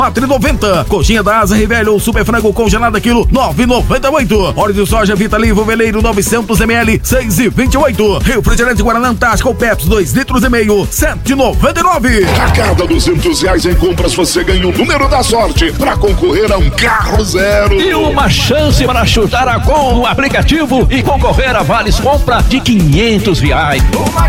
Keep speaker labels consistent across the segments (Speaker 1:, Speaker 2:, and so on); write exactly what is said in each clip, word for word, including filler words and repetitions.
Speaker 1: quatro e noventa. Coxinha da Asa Rivelli ou Super Frango congelada quilo nove e noventa e oito. Óleo de soja Vitalivo Veleiro novecentos mililitros seis e vinte e oito. Refrigerante Guaraná Antártica ou Pepsi dois litros e meio sete e noventa e nove.
Speaker 2: A cada duzentos reais em compras você ganha o número da sorte para concorrer a um carro zero.
Speaker 3: E uma chance para chutar a gol no aplicativo e concorrer a vales compra de quinhentos reais.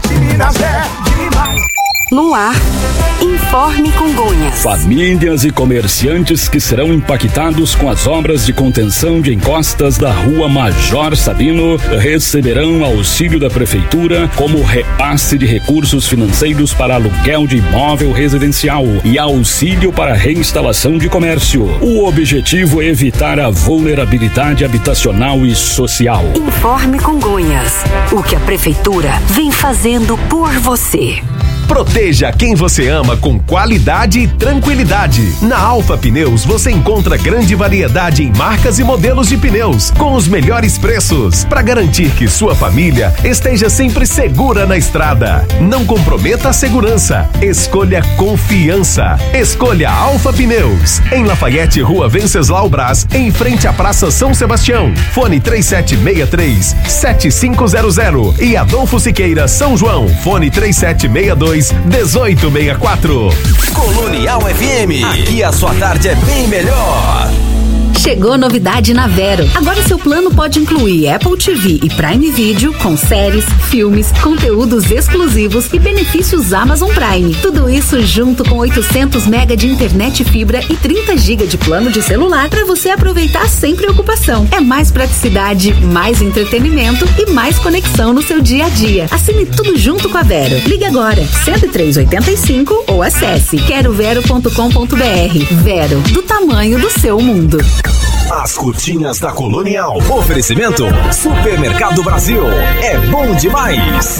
Speaker 4: No ar, Informe Congonhas.
Speaker 5: Famílias e comerciantes que serão impactados com as obras de contenção de encostas da Rua Major Sabino receberão auxílio da Prefeitura como repasse de recursos financeiros para aluguel de imóvel residencial e auxílio para reinstalação de comércio. O objetivo é evitar a vulnerabilidade habitacional e social.
Speaker 4: Informe Congonhas. O que a Prefeitura vem fazendo por você.
Speaker 6: Proteja quem você ama com qualidade e tranquilidade. Na Alfa Pneus você encontra grande variedade em marcas e modelos de pneus com os melhores preços para garantir que sua família esteja sempre segura na estrada. Não comprometa a segurança. Escolha confiança. Escolha Alfa Pneus. Em Lafayette, Rua Venceslau Brás, em frente à Praça São Sebastião. Fone três sete seis três, sete cinco zero zero e Adolfo Siqueira, São João. Fone três sete seis dois, um oito seis quatro.
Speaker 7: Colonial F M. Aqui a sua tarde é bem melhor.
Speaker 8: Chegou novidade na Vero. Agora seu plano pode incluir Apple T V e Prime Video com séries, filmes, conteúdos exclusivos e benefícios Amazon Prime. Tudo isso junto com oitocentos mega de internet fibra e trinta gigas de plano de celular para você aproveitar sem preocupação. É mais praticidade, mais entretenimento e mais conexão no seu dia a dia. Assine tudo junto com a Vero. Ligue agora cento e três oitenta e cinco ou acesse quero vero ponto com ponto br. Vero, do tamanho do seu mundo.
Speaker 7: As curtinhas da Colonial. Oferecimento Supermercado Brasil. É bom demais.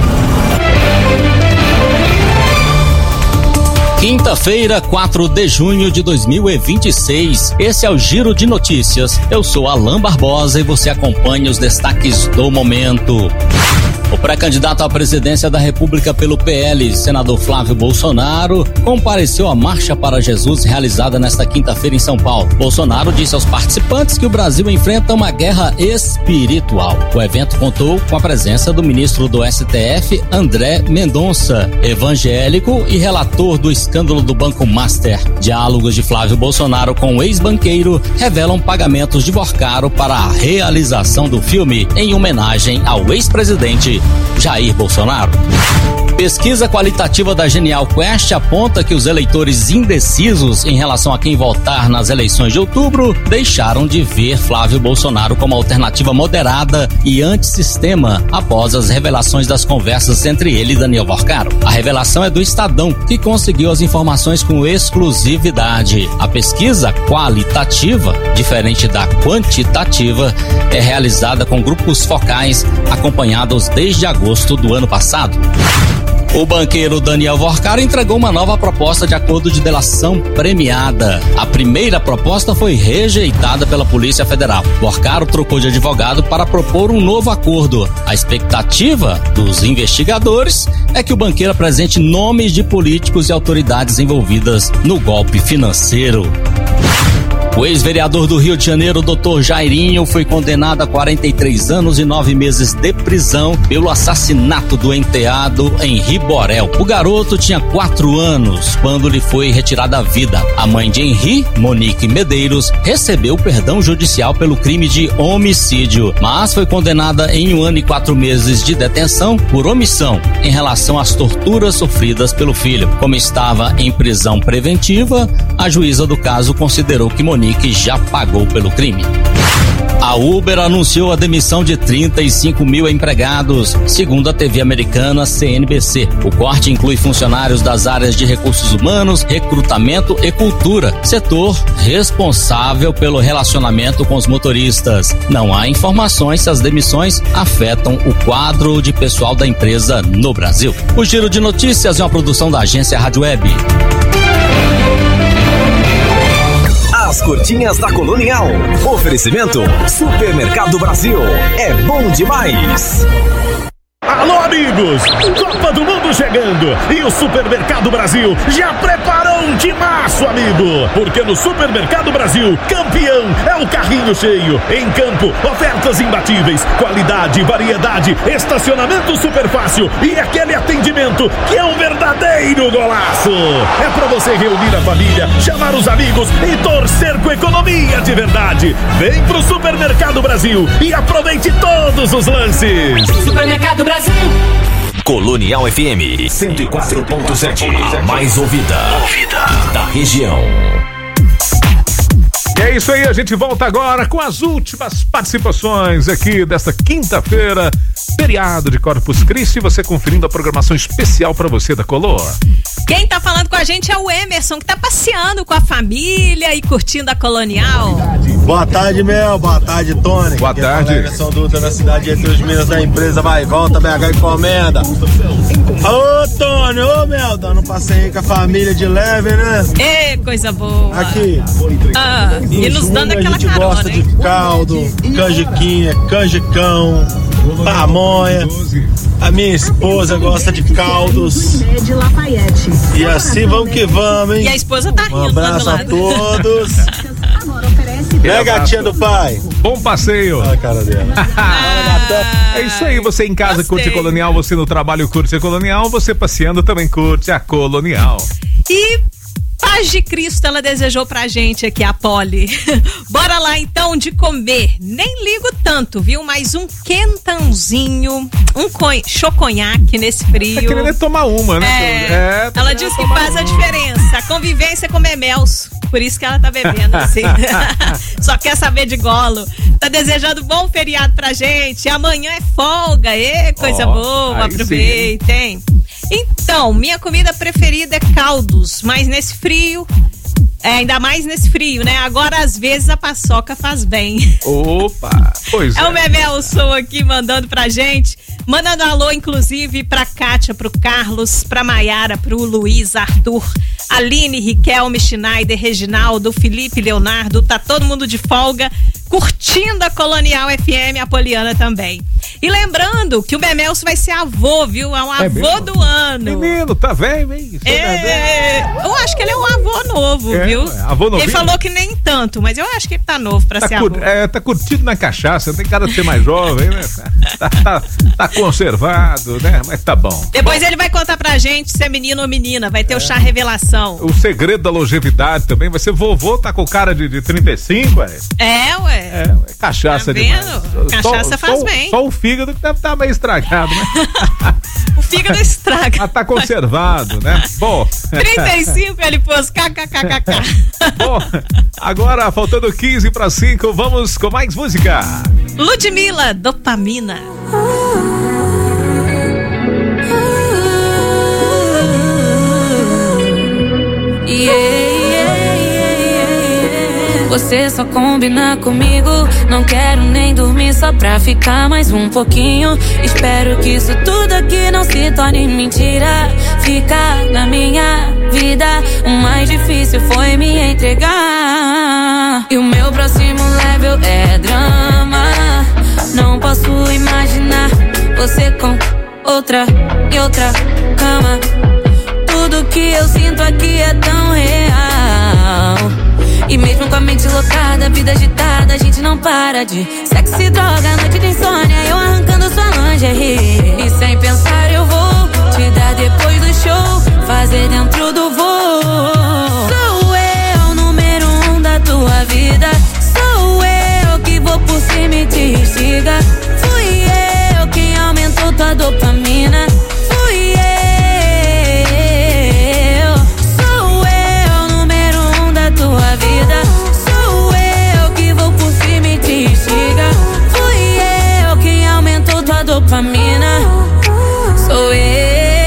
Speaker 9: Quinta-feira, quatro de junho de dois mil e vinte e seis. Esse é o Giro de Notícias. Eu sou Alain Barbosa e você acompanha os destaques do momento. O pré-candidato à presidência da República pelo P L, senador Flávio Bolsonaro, compareceu à Marcha para Jesus realizada nesta quinta-feira em São Paulo. Bolsonaro disse aos participantes que o Brasil enfrenta uma guerra espiritual. O evento contou com a presença do ministro do S T F, André Mendonça, evangélico e relator do escândalo do Banco Master. Diálogos de Flávio Bolsonaro com o ex-banqueiro revelam pagamentos de Vorcaro para a realização do filme em homenagem ao ex-presidente Jair Bolsonaro. Pesquisa qualitativa da Genial Quest aponta que os eleitores indecisos em relação a quem votar nas eleições de outubro deixaram de ver Flávio Bolsonaro como alternativa moderada e antissistema após as revelações das conversas entre ele e Daniel Vorcaro. A revelação é do Estadão, que conseguiu as informações com exclusividade. A pesquisa qualitativa, diferente da quantitativa, é realizada com grupos focais acompanhados desde agosto do ano passado. O banqueiro Daniel Vorcaro entregou uma nova proposta de acordo de delação premiada. A primeira proposta foi rejeitada pela Polícia Federal. Vorcaro trocou de advogado para propor um novo acordo. A expectativa dos investigadores é que o banqueiro apresente nomes de políticos e autoridades envolvidas no golpe financeiro. O ex-vereador do Rio de Janeiro, doutor Jairinho, foi condenado a quarenta e três anos e nove meses de prisão pelo assassinato do enteado Henri Borel. O garoto tinha quatro anos quando lhe foi retirada a vida. A mãe de Henri, Monique Medeiros, recebeu perdão judicial pelo crime de homicídio, mas foi condenada em um ano e quatro meses de detenção por omissão em relação às torturas sofridas pelo filho. Como estava em prisão preventiva, a juíza do caso considerou que Monique que já pagou pelo crime. A Uber anunciou a demissão de trinta e cinco mil empregados, segundo a T V americana C N B C. O corte inclui funcionários das áreas de recursos humanos, recrutamento e cultura, setor responsável pelo relacionamento com os motoristas. Não há informações se as demissões afetam o quadro de pessoal da empresa no Brasil. O Giro de Notícias é uma produção da agência Rádio Web.
Speaker 7: As curtinhas da Colonial. Oferecimento Supermercado Brasil. É bom demais.
Speaker 10: Alô, amigos! Copa do Mundo chegando e o Supermercado Brasil já preparou um timaço, amigo! Porque no Supermercado Brasil, campeão é o carrinho cheio. Em campo, ofertas imbatíveis, qualidade, variedade, estacionamento super fácil e aquele atendimento que é um verdadeiro golaço. É pra você reunir a família, chamar os amigos e torcer com economia de verdade. Vem pro Supermercado Brasil e aproveite todos os lances.
Speaker 11: Supermercado Brasil.
Speaker 7: Colonial F M cento e quatro ponto sete, a mais ouvida, ouvida da região.
Speaker 12: E é isso aí, a gente volta agora com as últimas participações aqui desta quinta-feira, feriado de Corpus Christi, você conferindo a programação especial para você da Colô.
Speaker 13: Quem tá falando com a gente é o Emerson, que tá passeando com a família e curtindo a Colonial.
Speaker 14: Boa tarde, Mel. Boa tarde, Tony.
Speaker 12: Boa tarde.
Speaker 14: Emerson Dutra na cidade entre os Minas da empresa Vai e Volta, B H Encomenda. Ô, Tony, ô, Mel, dando um passeio com a família de leve, né?
Speaker 13: Ê, coisa boa.
Speaker 14: Aqui.
Speaker 13: Ah, e nos dando aquela carona, hein? A gente gosta
Speaker 14: de caldo, canjiquinha, canjicão, pamonha. A minha esposa gosta de caldos.
Speaker 15: De Lafayette.
Speaker 14: E assim vamos que vamos, hein?
Speaker 13: E a esposa tá rindo.
Speaker 14: Um abraço a todos. É, gatinha do pai.
Speaker 12: Bom passeio.
Speaker 14: Olha a cara dela.
Speaker 12: Ah, é isso aí, você em casa gostei. Curte a Colonial, você no trabalho curte a Colonial, você passeando também curte a Colonial.
Speaker 13: E paz de Cristo ela desejou pra gente aqui, a Poli. Bora lá então de comer. Nem ligo tanto, viu? Mas um quentãozinho, um coi- choconhaque nesse frio.
Speaker 12: Tá querendo tomar uma, né?
Speaker 13: É,
Speaker 12: é tá
Speaker 13: ela diz que faz a diferença. A convivência com Memelso. Por isso que ela tá bebendo assim. Só quer saber de golo. Tá desejando bom feriado pra gente. Amanhã é folga. Ê, coisa oh, boa. Aproveitem. Então, minha comida preferida é caldos. Mas nesse frio... É, ainda mais nesse frio, né? Agora, às vezes, a paçoca faz bem.
Speaker 12: Opa! Pois é.
Speaker 13: É o Memelson aqui mandando pra gente. Mandando alô, inclusive, pra Kátia, pro Carlos, pra Maiara, pro Luiz, Arthur, Aline, Riquelme, Schneider, Reginaldo, Felipe, Leonardo. Tá todo mundo de folga, curtindo a Colonial F M, a Poliana também. E lembrando que o Memelson vai ser avô, viu? É um avô é
Speaker 12: mesmo?
Speaker 13: do ano.
Speaker 12: Menino, tá velho, hein?
Speaker 13: É, eu acho que ele é um avô novo, é, viu?
Speaker 12: Avô novinho?
Speaker 13: Ele falou que nem tanto, mas eu acho que ele tá novo pra
Speaker 12: tá
Speaker 13: ser
Speaker 12: cur-
Speaker 13: avô.
Speaker 12: É, tá curtido na cachaça, não tem cara de ser mais jovem, né? Tá, tá, tá conservado, né? Mas tá bom.
Speaker 13: Depois bom. Ele vai contar pra gente se é menino ou menina, vai ter é. o chá revelação.
Speaker 12: O segredo da longevidade também vai ser vovô, tá com cara de, de trinta e cinco, ué?
Speaker 13: É, ué.
Speaker 12: É, ué. Cachaça
Speaker 13: tá
Speaker 12: demais.
Speaker 13: Cachaça
Speaker 12: só,
Speaker 13: faz
Speaker 12: só,
Speaker 13: bem.
Speaker 12: Só o fígado que deve estar meio estragado, né?
Speaker 13: O fígado estraga.
Speaker 12: Mas tá conservado, né? Bom.
Speaker 13: trinta e cinco ele pôs kkkk.
Speaker 12: Bom, agora faltando quinze para cinco, vamos com mais música.
Speaker 13: Ludmilla, Dopamina.
Speaker 16: Yeah. Você só combina comigo. Não quero nem dormir só pra ficar mais um pouquinho. Espero que isso tudo aqui não se torne mentira. Ficar na minha vida, o mais difícil foi me entregar. E o meu próximo level é drama. Não posso imaginar você com outra e outra cama. Tudo que eu sinto aqui é tão real. E mesmo com a mente lotada, vida agitada, a gente não para de sexo e droga, noite de insônia, eu arrancando sua lingerie. E sem pensar eu vou te dar depois do show, fazer dentro do voo. Sou eu, número um da tua vida. Sou eu que vou por cima e te instiga. Fui eu quem aumentou tua dopamina. Fui eu. Sou eu, número um da tua vida. Sou eu que vou por cima e te instiga. Fui eu quem aumentou tua dopamina. Sou eu.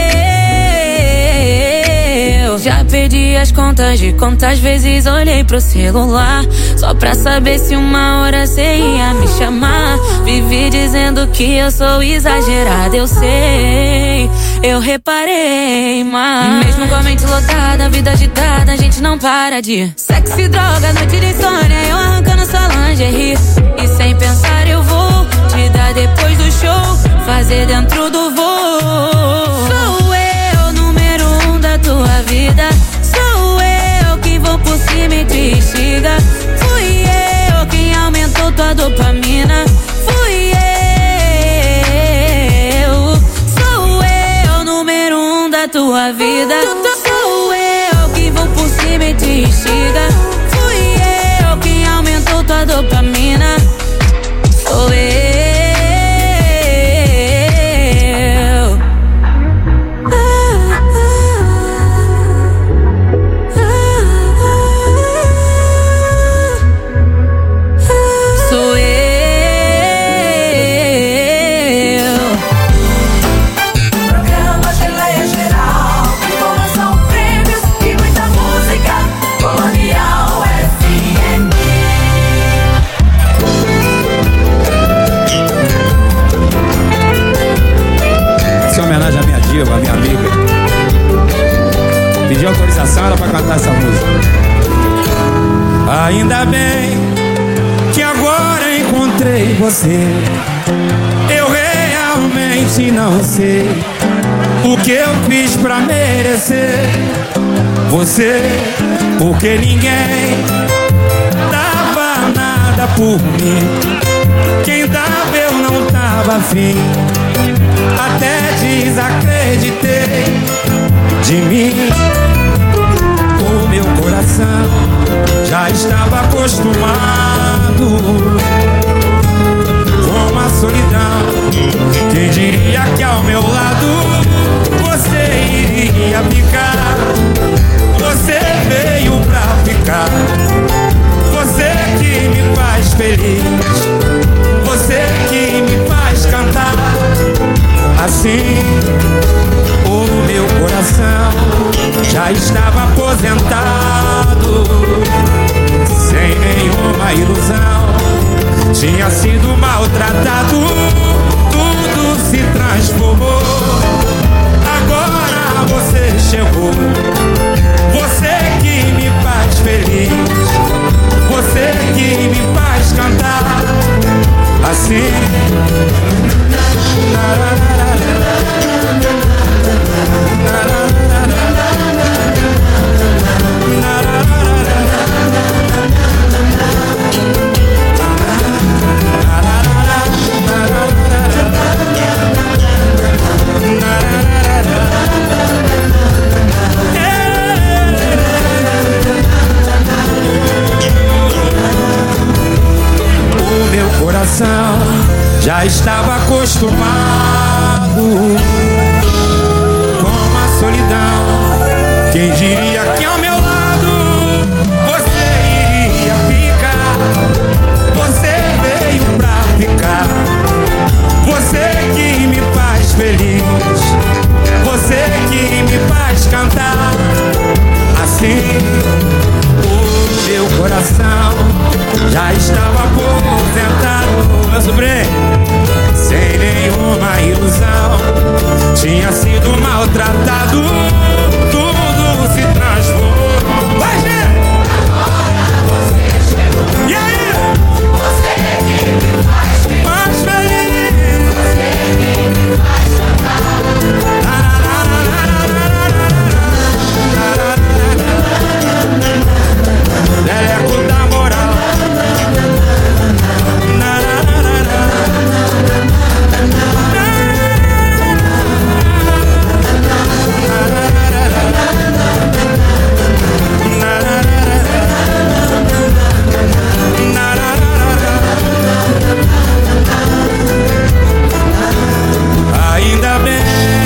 Speaker 16: Já perdi as contas de quantas vezes olhei pro celular só pra saber se uma hora cê ia me chamar. Vivi dizendo que eu sou exagerada, eu sei, eu reparei, mas mesmo com a mente lotada, vida agitada, a gente não para de sexo e droga, noite de insônia, eu arrancando sua lingerie. E sem pensar eu vou te dar depois do show fazer dentro do voo. Sou eu, número um da tua vida. Sou eu quem vou por cima e te instiga. Fui eu quem aumentou tua dopamina. Fui eu. Sou eu, número um da tua vida. Sou eu quem vou por cima e te instiga. Fui eu quem aumentou tua dopamina. Sou eu.
Speaker 11: A minha amiga pediu autorização, era pra cantar essa música. Ainda bem que agora encontrei você. Eu realmente não sei o que eu fiz pra merecer você, porque ninguém dava nada por mim. Quem dava eu não tava afim. Até desacreditei de mim. O meu coração já estava acostumado com a solidão. Quem diria que ao meu lado você iria ficar? Você veio pra ficar. Você que me faz feliz. Você que me faz cantar. Assim, o meu coração já estava aposentado, sem nenhuma ilusão. Tinha sido maltratado, tudo se transformou. Agora você chegou. Você que me faz feliz. Você que me faz cantar. Assim. O meu coração já estava acostumado com a solidão. Quem diria que ao meu lado você iria ficar? Você veio pra ficar. Você que me faz feliz. Você que me faz cantar. Assim, o meu coração já estava aposentado, meu sobrinho, sem nenhuma ilusão. Tinha sido maltratado, tudo se transformou. Vai, gente! Agora você chegou. E aí? Você que me faz feliz. Mais feliz. Você que me faz cantar. Leleco da moral. Ainda bem.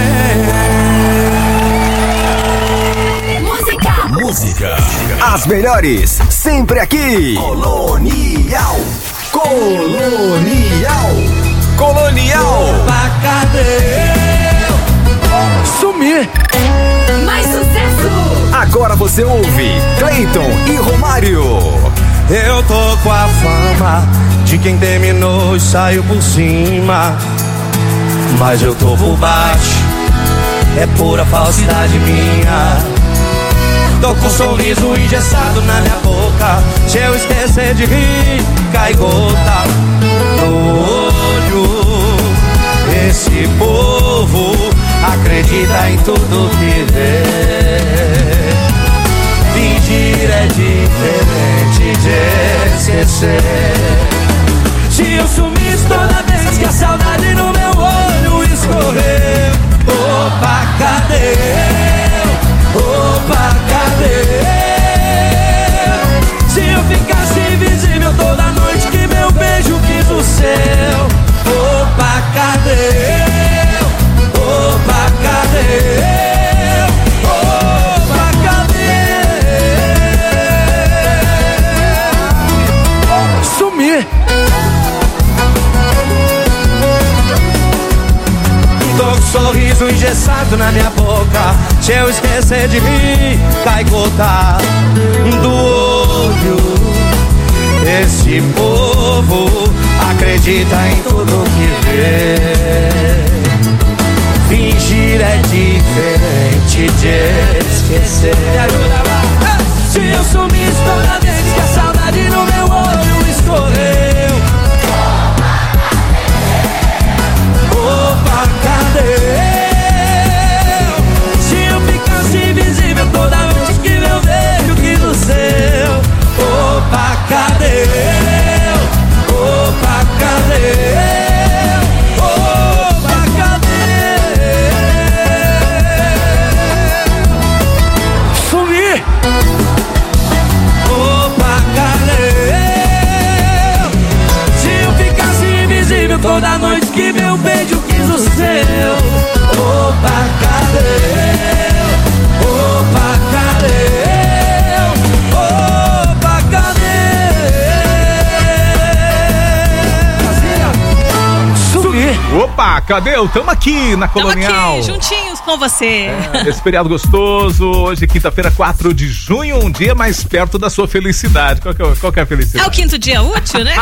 Speaker 7: Música. Música. As melhores, sempre aqui. Colonial. Colonial. Colonial.
Speaker 11: Opa, cadê? Sumir.
Speaker 7: Mais sucesso. Agora você ouve Cleiton e Romário.
Speaker 15: Eu tô com a fama de quem terminou e saiu por cima, mas eu tô por baixo, é pura falsidade minha. Tô com um sorriso engessado na minha boca. Se eu esquecer de rir, cai gota no olho. Esse povo acredita em tudo que vê. Fingir é diferente de esquecer. Se eu sumisse toda vez que a saudade no meu olho escorreu, opa, cadê eu? Opa, cadê eu? Se eu ficasse invisível toda noite que meu beijo quis o céu, opa, cadê eu? Opa, cadê eu? Opa, cadê eu? Sumir. Tô com um sorriso engessado na minha boca. Se eu esquecer de mim, cai gota do olho. Esse povo acredita em tudo que vê. Fingir é diferente de esquecer. Me ajuda lá. Se eu sumisse toda vez que a saudade no meu olho escorreu, opa, cadê eu? Se eu ficasse invisível toda vez que meu beijo quis o seu, opa, cadê eu? Opa, cadê eu? Opa, cadê eu? Sumir! Opa, cadê eu? Se eu ficasse invisível toda noite que meu beijo quis o seu, opa, cadê eu? Opa, cadê eu? Opa, cadê? Sumir!
Speaker 12: Opa, cadê eu? Tamo aqui na Colonial.
Speaker 13: Tamo aqui, juntinhos com você.
Speaker 12: É, esse feriado gostoso, hoje quinta-feira, quatro de junho, um dia mais perto da sua felicidade. Qual que é, qual que é a felicidade?
Speaker 13: É o quinto dia útil, né?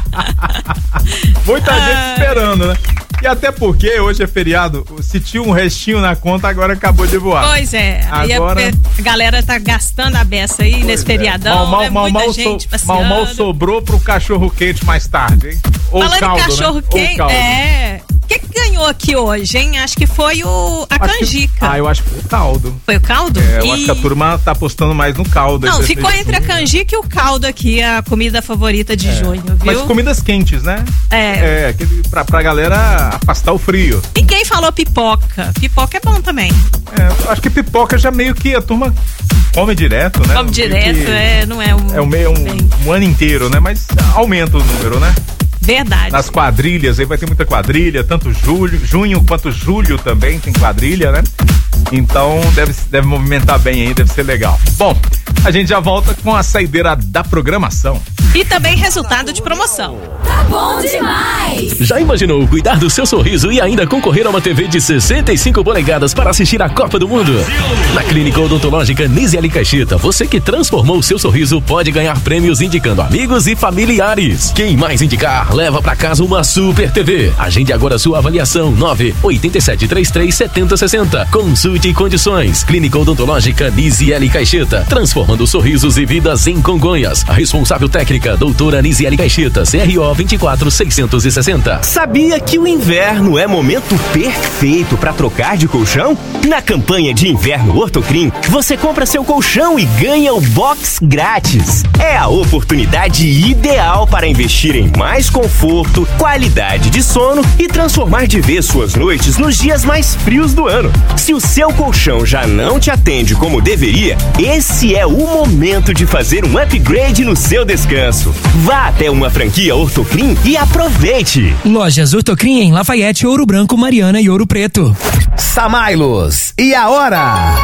Speaker 12: Muita gente esperando, né? E até porque hoje é feriado, se tinha um restinho na conta, agora acabou de voar.
Speaker 13: Pois é,
Speaker 12: agora...
Speaker 13: aí a, a galera tá gastando a beça aí pois nesse é. feriadão, mal, mal, né?
Speaker 12: mal,
Speaker 13: Muita
Speaker 12: mal,
Speaker 13: gente
Speaker 12: so, mal, mal sobrou pro cachorro quente mais tarde, hein? Ou
Speaker 13: falando
Speaker 12: caldo,
Speaker 13: em cachorro
Speaker 12: né?
Speaker 13: quente, é... O que, que ganhou aqui hoje, hein? Acho que foi o a acho canjica.
Speaker 12: Que, ah, eu acho que foi o caldo.
Speaker 13: Foi o caldo?
Speaker 12: É, eu
Speaker 13: e...
Speaker 12: acho que a turma tá apostando mais no caldo.
Speaker 13: Não, ficou entre a canjica e o caldo aqui, a comida favorita de é. junho, viu?
Speaker 12: Mas comidas quentes, né?
Speaker 13: É.
Speaker 12: É, aquele, pra, pra galera afastar o frio.
Speaker 13: Ninguém falou pipoca. Pipoca é bom também.
Speaker 12: É, acho que pipoca já meio que a turma come direto, né?
Speaker 13: Come direto, que, é, não é um...
Speaker 12: É um, meio, um, um ano inteiro, né? Mas aumenta o número, né?
Speaker 13: Verdade.
Speaker 12: Nas quadrilhas, aí vai ter muita quadrilha, tanto julho, junho quanto julho também tem quadrilha, né? Então deve, deve movimentar bem aí, deve ser legal. Bom, a gente já volta com a saideira da programação.
Speaker 13: E também resultado de promoção.
Speaker 16: Tá bom demais!
Speaker 5: Já imaginou cuidar do seu sorriso e ainda concorrer a uma T V de sessenta e cinco polegadas para assistir a Copa do Mundo? Na Clínica Odontológica Nisiele Caixeta, você que transformou o seu sorriso pode ganhar prêmios indicando amigos e familiares. Quem mais indicar, leva pra casa uma Super T V. Agende agora sua avaliação. Nove oito sete três três sete zero seis zero. Consulte condições. Clínica Odontológica Nisiele Caixeta, transformando sorrisos e vidas em Congonhas. A responsável técnica, doutora Nisiele Caixeta, C R O vinte e quatro seiscentos e sessenta.
Speaker 17: Sabia que o inverno é momento perfeito para trocar de colchão? Na campanha de inverno Ortocrim, você compra seu colchão e ganha o box grátis. É a oportunidade ideal para investir em mais conforto, qualidade de sono e transformar de vez suas noites nos dias mais frios do ano. Se o seu colchão já não te atende como deveria, esse é o momento de fazer um upgrade no seu descanso. Vá até uma franquia Ortocrim e aproveite.
Speaker 18: Lojas Ortocrim em Lafayette, Ouro Branco, Mariana e Ouro Preto.
Speaker 19: Samailos, e a hora?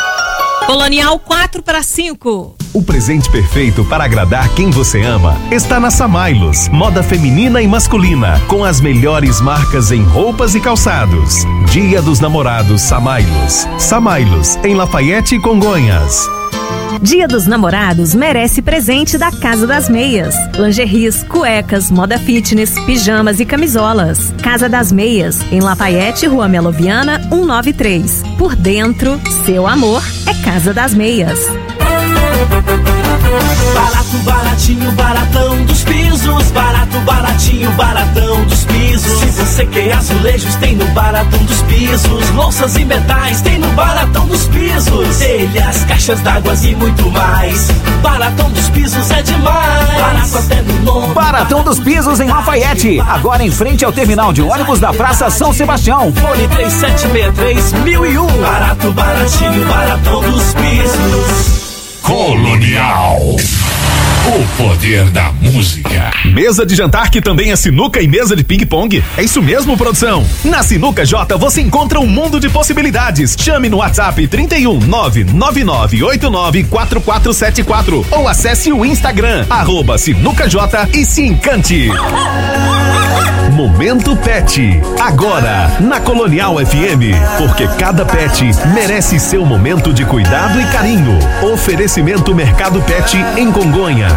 Speaker 13: Colonial quatro para cinco.
Speaker 6: O presente perfeito para agradar quem você ama está na Samailos. Moda feminina e masculina, com as melhores marcas em roupas e calçados. Dia dos Namorados Samailos. Samailos, em Lafayette e Congonhas.
Speaker 20: Dia dos Namorados merece presente da Casa das Meias. Lingeries, cuecas, moda fitness, pijamas e camisolas. Casa das Meias, em Lafayette, Rua Meloviana, cento e noventa e três. Por dentro, seu amor é Casa das Meias.
Speaker 21: Barato, baratinho, baratão dos pisos. Barato, baratinho, baratão dos pisos. Se você quer azulejos, tem no Baratão dos Pisos. Louças e metais, tem no Baratão dos Pisos. Telhas, caixas d'água e muito mais. Baratão dos Pisos é demais. Barato até no nome.
Speaker 22: Baratão dos Pisos em Lafayette. Agora em frente ao terminal de ônibus da Praça São Sebastião.
Speaker 21: Fone três sete seis três mil e um. Barato, baratinho, baratão dos pisos.
Speaker 2: Colonial. O poder da música.
Speaker 6: Mesa de jantar que também é sinuca e mesa de ping-pong? É isso mesmo, produção? Na Sinuca J você encontra um mundo de possibilidades. Chame no WhatsApp trinta e um, nove nove nove oito nove quatro quatro sete quatro ou acesse o Instagram, arroba Sinuca J e se encante. Momento Pet. Agora, na Colonial F M. Porque cada pet merece seu momento de cuidado e carinho. Oferecimento Mercado Pet em Congonhas.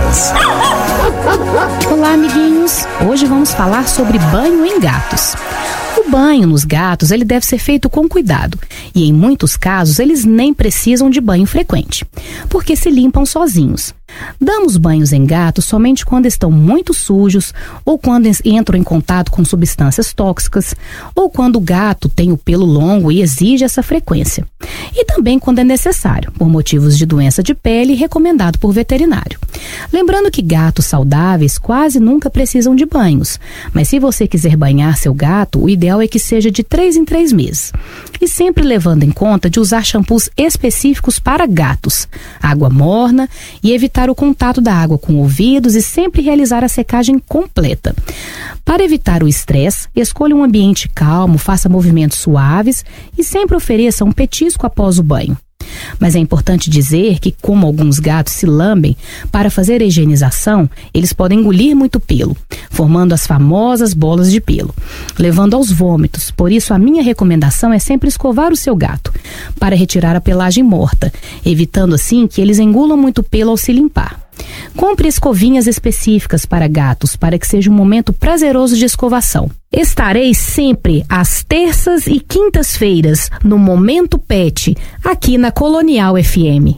Speaker 23: Olá, amiguinhos. Hoje vamos falar sobre banho em gatos. O banho nos gatos ele deve ser feito com cuidado e em muitos casos eles nem precisam de banho frequente, porque se limpam sozinhos. Damos banhos em gatos somente quando estão muito sujos ou quando entram em contato com substâncias tóxicas ou quando o gato tem o pelo longo e exige essa frequência. E também quando é necessário, por motivos de doença de pele recomendado por veterinário. Lembrando que gatos saudáveis quase nunca precisam de banhos, mas se você quiser banhar seu gato, o ideal é que seja de três em três meses. E sempre levando em conta de usar shampoos específicos para gatos, água morna e evitar o contato da água com ouvidos e sempre realizar a secagem completa. Para evitar o estresse, escolha um ambiente calmo, faça movimentos suaves e sempre ofereça um petisco após o banho. Mas é importante dizer que, como alguns gatos se lambem, para fazer a higienização, eles podem engolir muito pelo, formando as famosas bolas de pelo, levando aos vômitos. Por isso, a minha recomendação é sempre escovar o seu gato, para retirar a pelagem morta, evitando assim que eles engulam muito pelo ao se limpar. Compre escovinhas específicas para gatos para que seja um momento prazeroso de escovação. Estarei sempre às terças e quintas-feiras no Momento Pet, aqui na Colonial F M.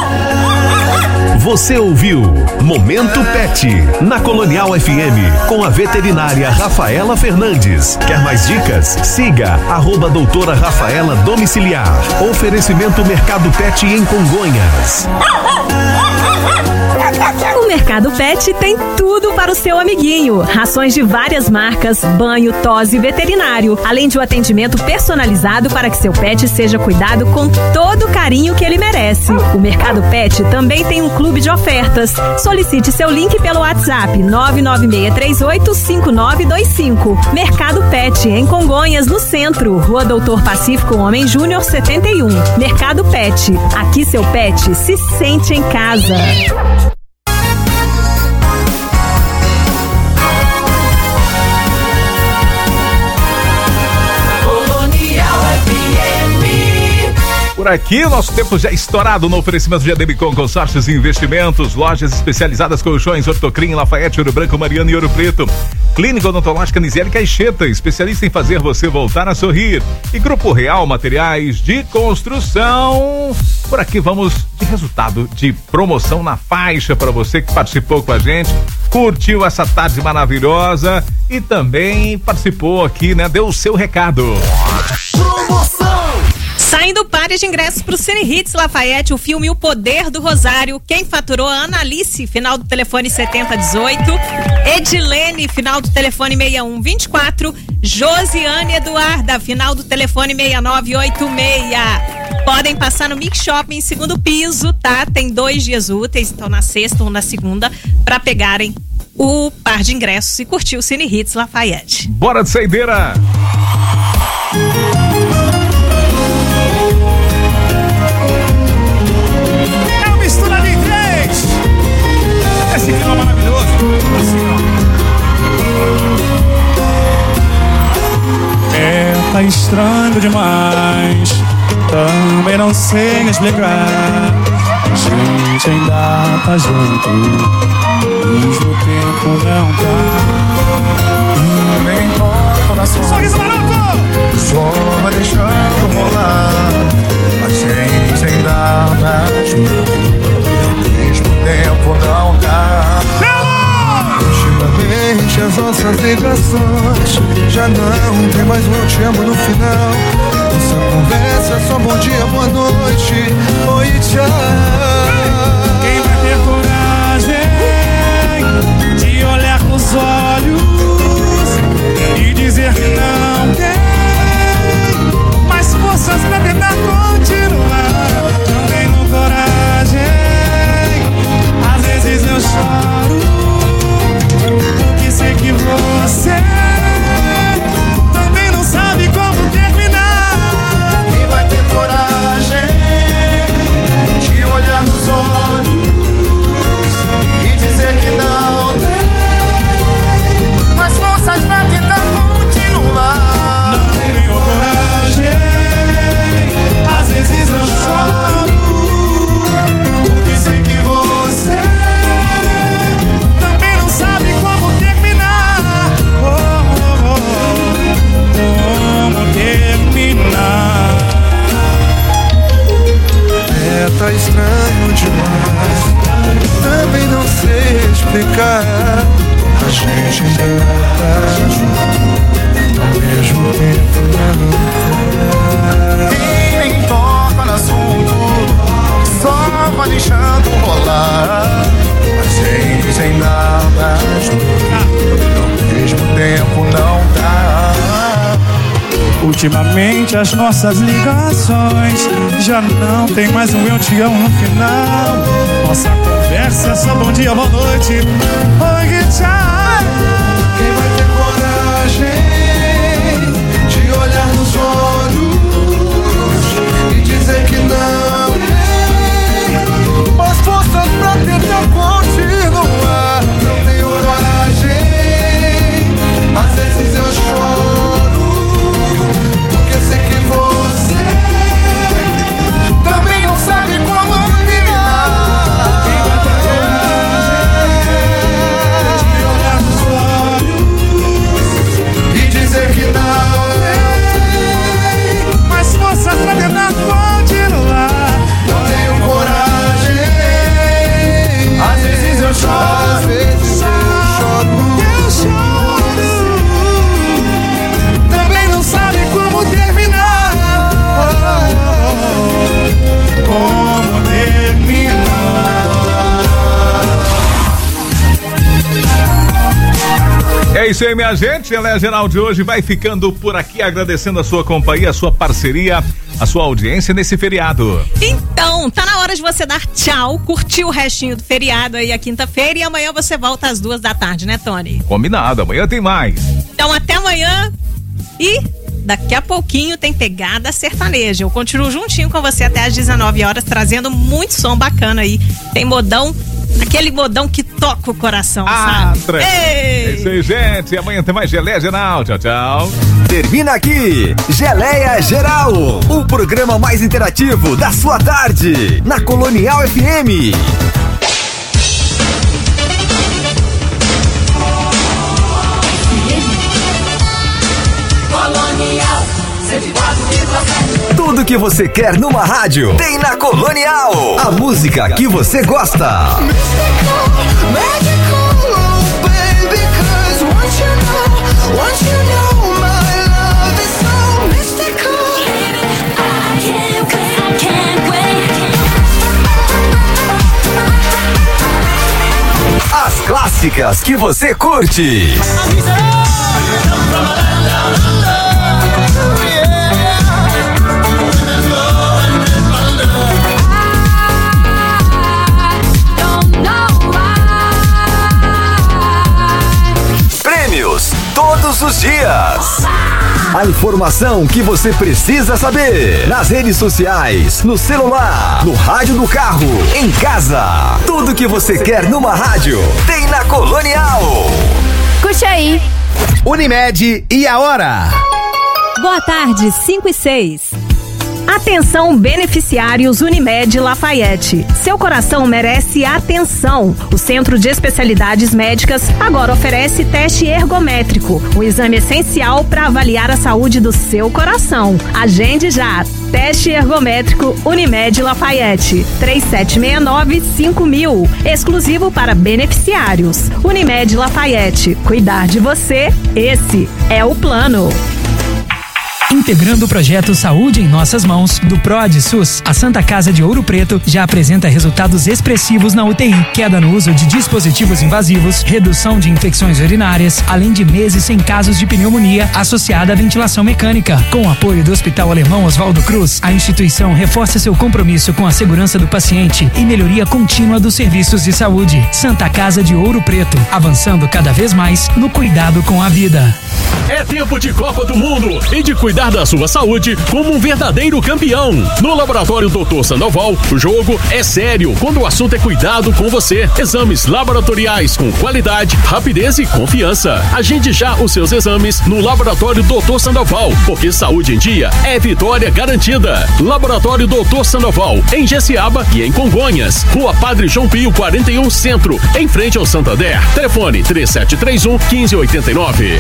Speaker 6: Você ouviu Momento Pet na Colonial F M com a veterinária Rafaela Fernandes. Quer mais dicas? Siga arroba doutora Rafaela Domiciliar. Oferecimento Mercado Pet em Congonhas.
Speaker 20: O Mercado Pet tem tudo para o seu amiguinho. Rações de várias marcas, banho, tosse e veterinário. Além de um atendimento personalizado para que seu pet seja cuidado com todo o carinho que ele merece. O Mercado Pet também tem um clube de ofertas. Solicite seu link pelo WhatsApp nove nove seis três oito cinco nove dois cinco. Mercado Pet, em Congonhas, no centro. Rua Doutor Pacífico Homem Júnior setenta e um. Mercado Pet. Aqui seu pet se sente em casa.
Speaker 12: Por aqui, o nosso tempo já estourado no oferecimento de Ademicon Consórcios e Investimentos, lojas especializadas colchões Ortocrim, Lafayette, Ouro Branco, Mariana e Ouro Preto. Clínica Odontológica Nisiele Caixeta, especialista em fazer você voltar a sorrir. E Grupo Real Materiais de Construção. Por aqui vamos de resultado de promoção na faixa para você que participou com a gente, curtiu essa tarde maravilhosa e também participou aqui, né? Deu o seu recado.
Speaker 13: Promoção! Saindo pares de ingressos pro Cine Hits Lafayette, o filme O Poder do Rosário. Quem faturou? Ana Alice, final do telefone setenta dezoito. Edilene, final do telefone sessenta e um vinte e quatro. Josiane Eduarda, final do telefone sessenta e nove oitenta e seis. Podem passar no Mix Shopping, segundo piso, tá? Tem dois dias úteis, então na sexta ou na segunda, pra pegarem o par de ingressos e curtir o Cine Hits Lafayette.
Speaker 12: Bora de saideira!
Speaker 1: Esse final maravilhoso, assim, ó.
Speaker 11: É, tá estranho demais, também não sei explicar. A gente ainda tá junto, mesmo tempo não tá. Nem importa o coração.
Speaker 1: Sorriso maroto!
Speaker 11: Só vai deixando rolar. A gente ainda tá junto.
Speaker 3: Rapidamente as nossas ligações já não tem mais um eu te amo no final. Nossa conversa é só bom dia, boa noite, oi e tchau.
Speaker 11: Quem vai ter coragem de olhar nos olhos e dizer que não tem mais forças pra tentar continuar? Não tenho coragem, às vezes eu choro, porque sei que você também não sabe como terminar.
Speaker 3: Quem vai ter coragem de olhar nos olhos e dizer que não tem mais forças pra tentar continuar?
Speaker 11: Não tenho coragem, às vezes eu choro, porque sei que você também não sabe como terminar. Oh, oh, oh, como terminar.
Speaker 3: É, tá estranho demais, também não sei explicar. A gente ainda tá junto, ao mesmo tempo não tá. Quem nem toca no assunto só vai deixando rolar. A gente ainda tá junto, ao mesmo tempo não tá.
Speaker 11: Ultimamente as nossas ligações já não tem mais um eu te amo no final. Nossa conversa é só bom dia, boa noite, oi e tchau.
Speaker 3: Quem vai ter coragem de olhar nos olhos e dizer que não tem mais forças pra tentar continuar? Não tenho coragem, às vezes eu choro, porque sei que você também não sabe como terminar. Quem vai ter coragem de olhar nos olhos e dizer que não tem
Speaker 11: mais forças pra tentar continuar?
Speaker 3: Não tenho coragem, às vezes eu choro, às vezes eu choro,
Speaker 11: eu choro,
Speaker 3: também não sabe como terminar.
Speaker 11: como terminar.
Speaker 12: É isso aí, minha gente. Geleia Geral de hoje vai ficando por aqui, agradecendo a sua companhia, a sua parceria, a sua audiência nesse feriado.
Speaker 13: Então, tá na hora de você dar tchau, curtir o restinho do feriado aí a quinta-feira e amanhã você volta às duas da tarde, né, Tony?
Speaker 12: Combinado, amanhã tem mais.
Speaker 13: Então, até amanhã e daqui a pouquinho tem Pegada Sertaneja. Eu continuo juntinho com você até às dezenove horas, trazendo muito som bacana aí. Tem modão, aquele modão que toca o coração,
Speaker 12: Ah,
Speaker 13: sabe?
Speaker 12: tre- É isso aí, gente. Amanhã tem mais Geleia Geral. Tchau, tchau.
Speaker 19: Termina aqui, Geleia Geral, o programa mais interativo da sua tarde, na Colonial F M.
Speaker 21: Colonial cento e quatro vírgula sete.
Speaker 19: Tudo que você quer numa rádio tem na Colonial. A música que você gosta. As clássicas que você curte. Prêmios todos os dias. A informação que você precisa saber. Nas redes sociais, no celular, no rádio do carro, em casa. Tudo que você quer numa rádio tem na Colonial.
Speaker 20: Curte aí.
Speaker 19: Unimed e a hora.
Speaker 20: Boa tarde, cinco e seis. Atenção, beneficiários Unimed Lafayette. Seu coração merece atenção. O Centro de Especialidades Médicas agora oferece teste ergométrico, um exame essencial para avaliar a saúde do seu coração. Agende já. Teste ergométrico Unimed Lafayette. três sete seis nove cinco mil. Exclusivo para beneficiários. Unimed Lafayette. Cuidar de você, esse é o plano.
Speaker 18: Integrando o projeto Saúde em Nossas Mãos, do PROAD SUS, a Santa Casa de Ouro Preto já apresenta resultados expressivos na U T I, queda no uso de dispositivos invasivos, redução de infecções urinárias, além de meses sem casos de pneumonia associada à ventilação mecânica. Com o apoio do Hospital Alemão Oswaldo Cruz, a instituição reforça seu compromisso com a segurança do paciente e melhoria contínua dos serviços de saúde. Santa Casa de Ouro Preto, avançando cada vez mais no cuidado com a vida.
Speaker 10: É tempo de Copa do Mundo e de cuidar da sua saúde como um verdadeiro campeão. No Laboratório doutor Sandoval, o jogo é sério quando o assunto é cuidado com você. Exames laboratoriais com qualidade, rapidez e confiança. Agende já os seus exames no Laboratório doutor Sandoval, porque saúde em dia é vitória garantida. Laboratório doutor Sandoval, em Jessiaba e em Congonhas. Rua Padre João Pio quarenta e um Centro, em frente ao Santander. Telefone três sete três um, um cinco oito nove.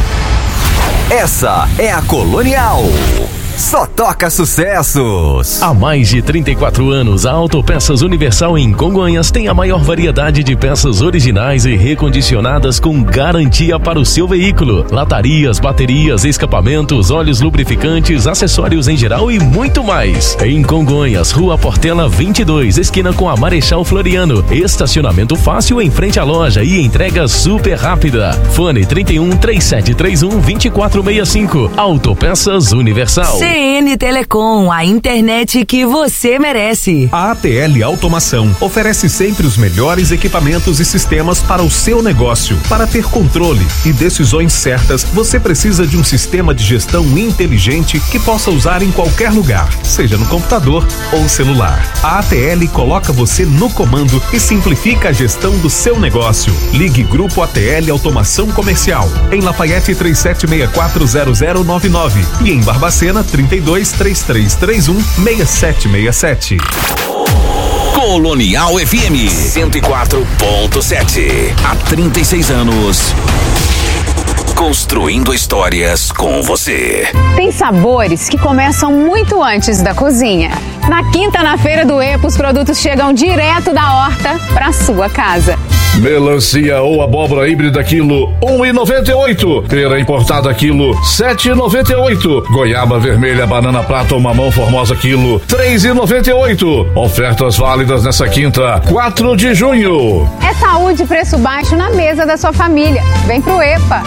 Speaker 19: Essa é a Colonial. Só toca sucessos.
Speaker 6: Há mais de trinta e quatro anos, a Autopeças Universal em Congonhas tem a maior variedade de peças originais e recondicionadas com garantia para o seu veículo. Latarias, baterias, escapamentos, óleos lubrificantes, acessórios em geral e muito mais. Em Congonhas, Rua Portela vinte e dois, esquina com a Marechal Floriano. Estacionamento fácil em frente à loja e entrega super rápida. Fone trinta e um, três sete três um, vinte e quatro sessenta e cinco. Autopeças Universal.
Speaker 4: C N Telecom, a internet que você merece.
Speaker 6: A A T L Automação oferece sempre os melhores equipamentos e sistemas para o seu negócio. Para ter controle e decisões certas, você precisa de um sistema de gestão inteligente que possa usar em qualquer lugar, seja no computador ou celular. A A T L coloca você no comando e simplifica a gestão do seu negócio. Ligue Grupo A T L Automação Comercial em Lafayette três sete seis quatro zero zero nove nove e em Barbacena trinta e dois, três três três um, seis sete seis sete.
Speaker 8: Colonial F M cento e quatro ponto sete. Há trinta e seis anos. Construindo histórias com você.
Speaker 9: Tem sabores que começam muito antes da cozinha. Na quinta, na Feira do Epo, os produtos chegam direto da horta para sua casa.
Speaker 2: Melancia ou abóbora híbrida quilo um e noventa e oito. Pera importada quilo sete e noventa e oito. Goiaba vermelha, banana prata ou mamão formosa quilo três e noventa e oito. Ofertas válidas nessa quinta, quatro de junho.
Speaker 9: É saúde e preço baixo na mesa da sua família. Vem pro EPA.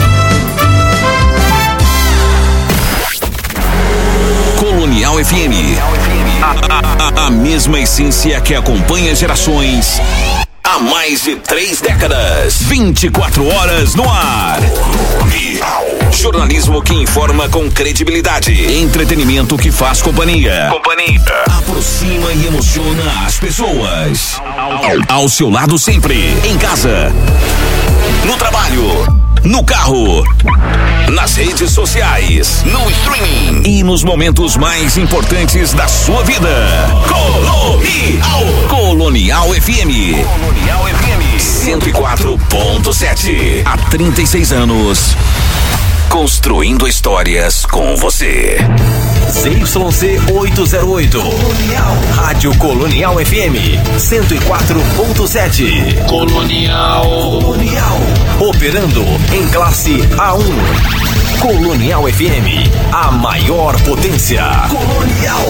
Speaker 8: Colonial F M. A, a, a mesma essência que acompanha gerações há mais de três décadas. vinte e quatro horas no ar. Jornalismo que informa com credibilidade. Entretenimento que faz companhia. Companhia. Aproxima e emociona as pessoas. Ao seu lado sempre. Em casa. No trabalho. No carro. Nas redes sociais. No streaming. E nos momentos mais importantes da sua vida. Colonial. Colonial F M. Colonial F M. cento e quatro ponto sete. Há trinta e seis anos. Construindo histórias com você.
Speaker 19: Z Y C oitocentos e oito. Colonial. Rádio Colonial F M cento e quatro ponto sete. Colonial. Colonial. Operando em classe A um. Colonial F M, a maior potência. Colonial.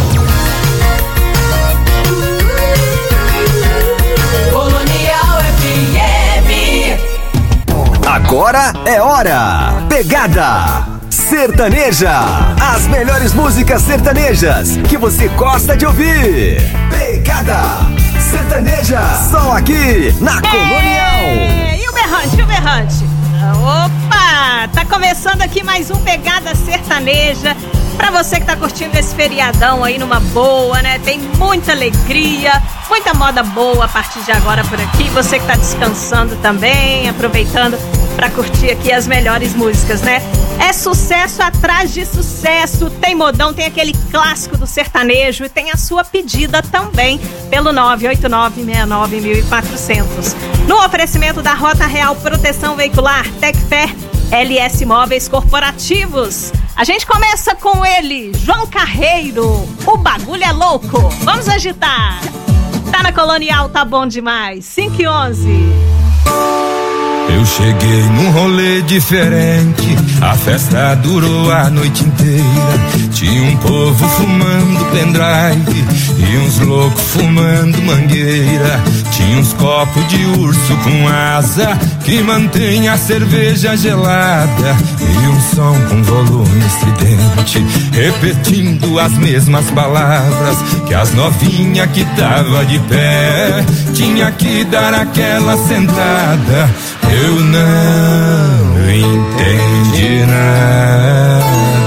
Speaker 21: Colonial F M.
Speaker 19: Agora é hora. Pegada sertaneja. As melhores músicas sertanejas que você gosta de ouvir. Pegada sertaneja. Só aqui na Colonial.
Speaker 13: E o berrante, e o berrante? Opa! Tá começando aqui mais um Pegada Sertaneja. Pra você que tá curtindo esse feriadão aí numa boa, né? Tem muita alegria, muita moda boa a partir de agora por aqui. Você que tá descansando também, aproveitando pra curtir aqui as melhores músicas, né? É sucesso atrás de sucesso. Tem modão, tem aquele clássico do sertanejo e tem a sua pedida também pelo nove oito nove, seis nove um quatro zero zero. No oferecimento da Rota Real Proteção Veicular, Tecfer, L S Móveis Corporativos. A gente começa com ele, João Carreiro. O bagulho é louco. Vamos agitar. Tá na Colonial, tá bom demais. cinco e onze.
Speaker 3: Eu cheguei num rolê diferente, a festa durou a noite inteira. Tinha um povo fumando pendrive e uns loucos fumando mangueira. Tinha uns copos de urso com asa que mantém a cerveja gelada e um som com volume estridente, repetindo as mesmas palavras que as novinhas que tava de pé tinha que dar aquela sentada. Eu não entendi nada.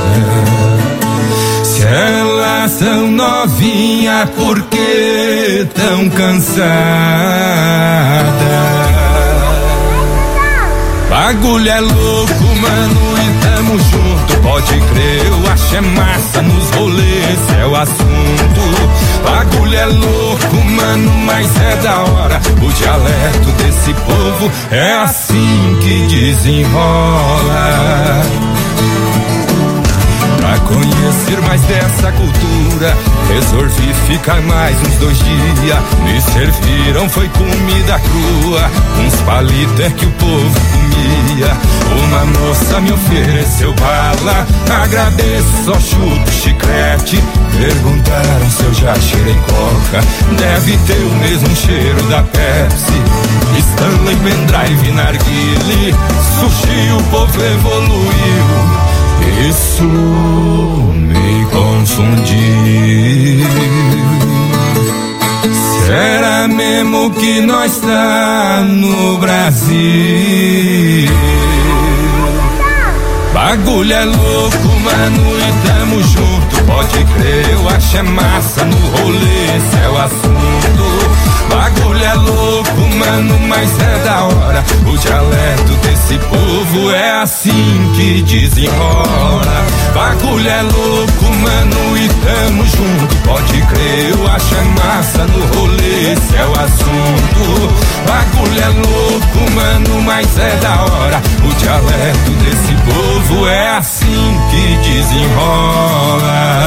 Speaker 3: Se elas são novinhas, por que tão cansadas? Bagulho é louco, mano, e tamo junto. Pode crer, eu acho é massa nos rolês, é o assunto. Bagulho é louco, mano, mas é da hora. O dialeto desse povo é assim que desenrola. Pra conhecer mais dessa cultura, resolvi ficar mais uns dois dias. Me serviram, foi comida crua, uns palitos é que o povo comia. Uma moça me ofereceu bala, agradeço, só chuto chiclete. Perguntaram se eu já cheirei coca, deve ter o mesmo cheiro da Pepsi. Stanley, pendrive, narguile, sushi, o povo evoluiu. Isso me confundiu. Será mesmo que nós tá no Brasil? Bagulho é louco, mano, e tamo junto. Pode crer, eu acho é massa no rolê, esse é o assunto. Bagulho é louco, mano, mas é da hora. O dialeto desse povo é assim que desenrola. Bagulho é louco, mano, e tamo junto. Pode crer, eu acho é massa no rolê, esse é o assunto. Bagulho é louco, mano, mas é da hora. O dialeto desse povo é assim que desenrola.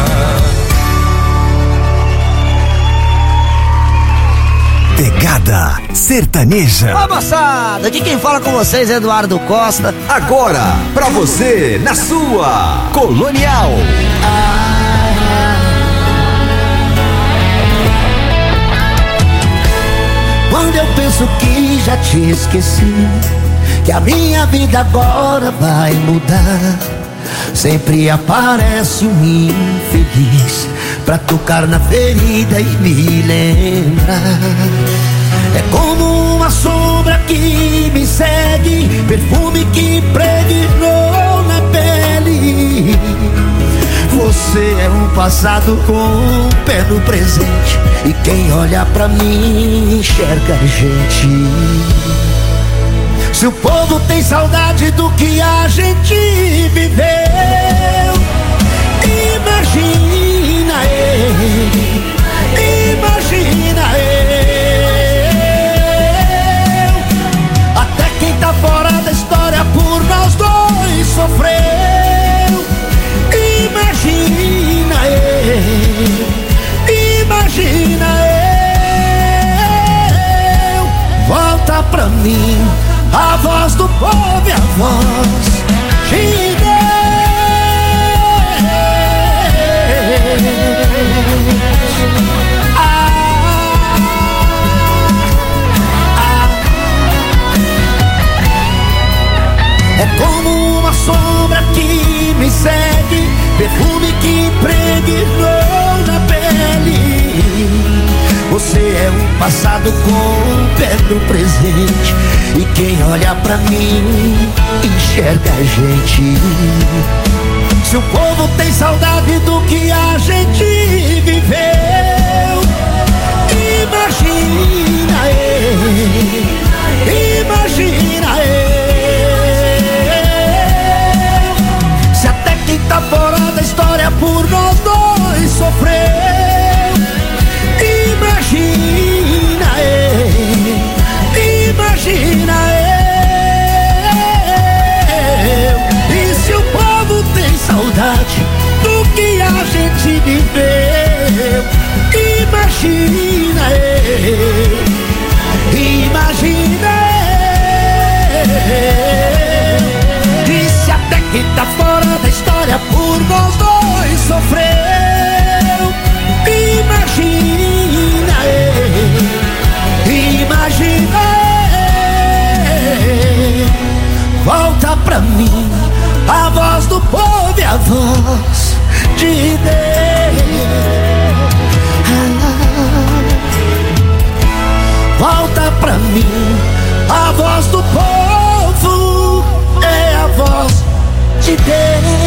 Speaker 19: Pegada sertaneja.
Speaker 7: Ô moçada, aqui quem fala com vocês é Eduardo Costa.
Speaker 19: Agora, pra você, na sua Colonial.
Speaker 7: Quando eu penso que já te esqueci, que a minha vida agora vai mudar, sempre aparece um infeliz pra tocar na ferida e me lembrar. É como uma sombra que me segue, perfume que impregnou na pele. Você é um passado com um pé no presente, e quem olha pra mim enxerga a gente. Se o povo tem saudade do que a gente viveu, imagina eu, imagina eu. Até quem tá fora da história por nós dois sofreu. Imagina eu, imagina eu. Volta pra mim a voz do povo e a voz de Deus. Ah, ah. É como uma sombra que me segue, perfume que impregnou na pele. Você é um passado com um pé no presente, e quem olha pra mim enxerga a gente. Se o povo tem saudade do que a gente viveu, imagina eu, imagina eu. que a gente viveu. Imagina, ei, imagina, ei. Disse até que tá fora da história por nós dois sofreu. Imagina, ei, imagina, ei. Volta pra mim a voz do povo e a voz de Deus. Volta pra mim a voz do povo, é a voz de Deus.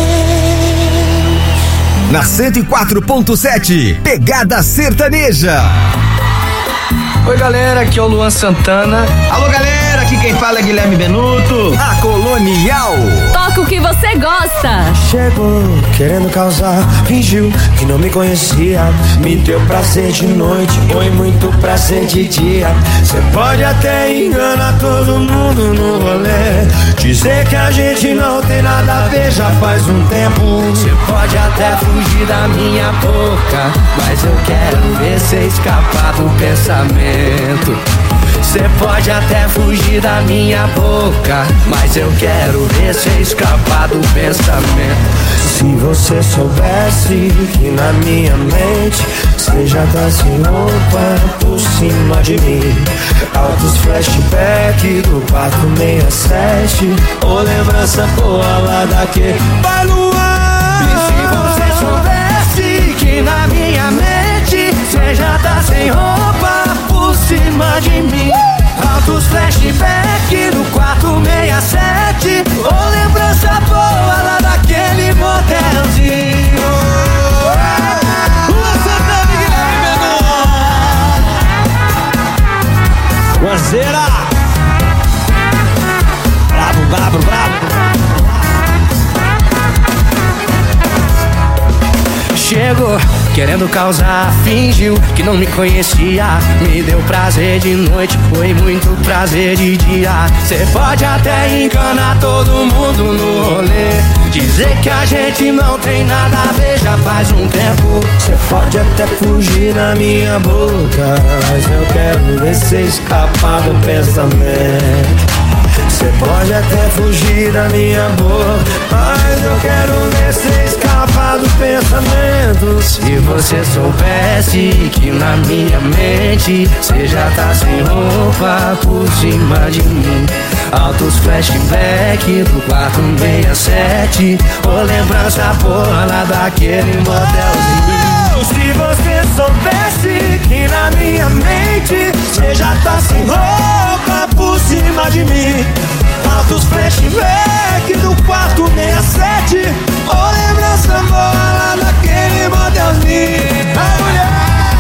Speaker 19: Na cento e quatro ponto sete, Pegada Sertaneja.
Speaker 14: Oi galera, aqui é o Luan Santana.
Speaker 15: Alô galera, aqui quem fala é Guilherme Benuto.
Speaker 19: A Colonial.
Speaker 20: Toca o que você gosta.
Speaker 7: Chegou querendo causar, fingiu que não me conhecia. Me deu prazer de noite, foi muito prazer de dia. Cê pode até enganar todo mundo no rolê, dizer que a gente não tem nada a ver já faz um tempo. Cê pode até fugir da minha boca, mas eu quero ver cê escapar do pensamento. Cê pode até fugir da minha boca, mas eu quero ver cê escapar do pensamento. Se você soubesse que na minha mente cê já tá sem roupa por cima de mim. Altos flashback do quatro seis sete, ou lembrança boa lá daquele vai no ar. E se você soubesse que na minha mente cê já tá sem roupa por cima de mim. Altos flashback do quatro seis sete, ou lembrança boa lá daquele motelzinho. Luan Santana e Guilherme Benuto.
Speaker 15: Guazeira. Bravo, bravo, bravo.
Speaker 14: Chegou querendo causar, fingiu que não me conhecia. Me deu prazer de noite, foi muito prazer de dia. Cê pode até enganar todo mundo no rolê, dizer que a gente não tem nada a ver já faz um tempo.
Speaker 7: Cê pode até fugir da minha boca, mas eu quero ver cê escapar do pensamento. Cê pode até fugir da minha boca, mas eu quero ver cê escapar do pensamento.
Speaker 14: Se você soubesse que na minha mente cê já tá sem roupa por cima de mim. Altos flashback do quatro seis sete, ou lembrança boa lá daquele motelzinho.
Speaker 7: Se você soubesse que na minha mente cê já tá sem roupa por cima de mim. Altos flashback do quatro seis sete, ou lembrança boa lá daquele motelzinho. A mulher,